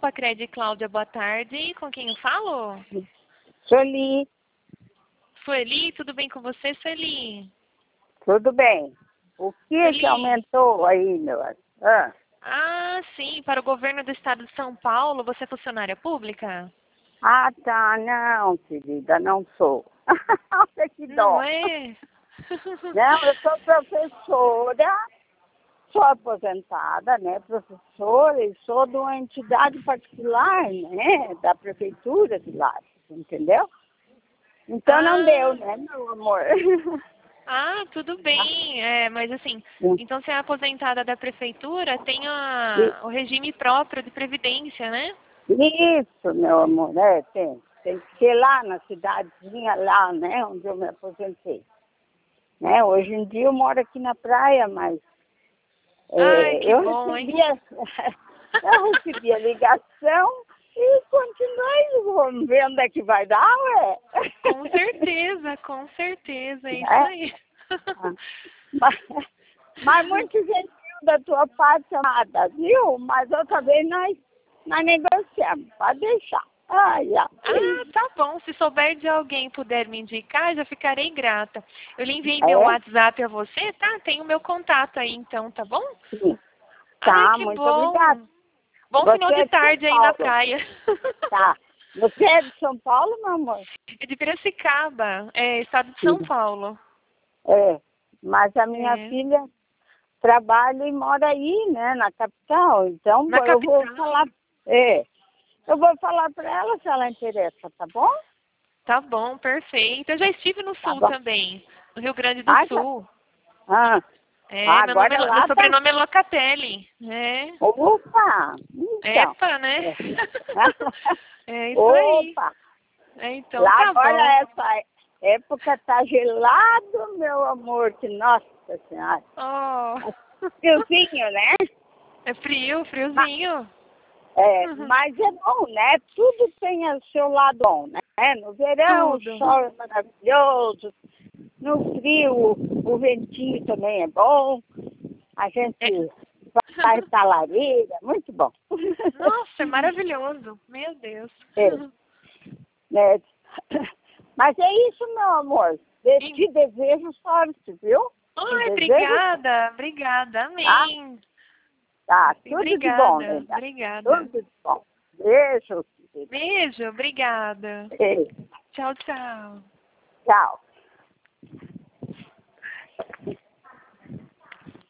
Pacred Cláudia, boa tarde. Com quem eu falo? Sueli, Sueli, tudo bem com você, Sueli? tudo bem? O que Sueli. aumentou aí, meu? Sim, para o governo do estado de São Paulo, você é funcionária pública? Tá, não, querida, não sou. Olha que Não dó. é? Não, eu sou professora, sou aposentada, né, professora, e sou de uma entidade particular, né, da prefeitura de lá, entendeu? Então não deu, né, meu amor? Tudo bem. Mas assim, então você é aposentada da prefeitura, tem o regime próprio de previdência, né? Isso, meu amor, tem que ser lá na cidadezinha lá, né, onde eu me aposentei. Né? Hoje em dia eu moro aqui na praia, mas Que eu bom, hein? eu recebi a ligação e continuei, vamos ver onde é que vai dar, ué. Com certeza, é isso aí. Mas muito gentil da tua parte, amada, viu? Mas outra vez nós negociamos, pode deixar. Tá bom. Se souber de alguém puder me indicar, já ficarei grata. Eu lhe enviei meu WhatsApp a você, tá? Tem o meu contato aí, então, tá bom? Sim. Tá, Que muito bom. obrigada. Bom final de tarde aí na praia. Tá. Você é de São Paulo, meu amor? É de Piracicaba, estado de São Paulo. Mas a minha filha trabalha e mora aí, né, na capital. Então, eu vou falar, eu vou falar para ela se ela interessa, tá bom? Tá bom, perfeito. Eu já estive no sul também, no Rio Grande do Sul. Agora Meu sobrenome é Locatelli. Opa! Então. Epa, né? É isso aí. Opa! Então lá tá agora bom. essa época tá gelado, meu amor, que nossa senhora. Friozinho, né? É friozinho. Mas é bom, né? Tudo tem o seu lado bom, né? No verão o sol é maravilhoso, no frio o ventinho também é bom, a gente vai pra lareira, muito bom. Nossa, é maravilhoso, meu Deus. Né? Mas é isso, meu amor. Te desejo sorte, viu? Obrigada, amém. Tá, tudo de bom, Linda. Obrigada. Tudo de bom. Beijo. Beijo, obrigada. Beijo. Tchau, tchau. Tchau.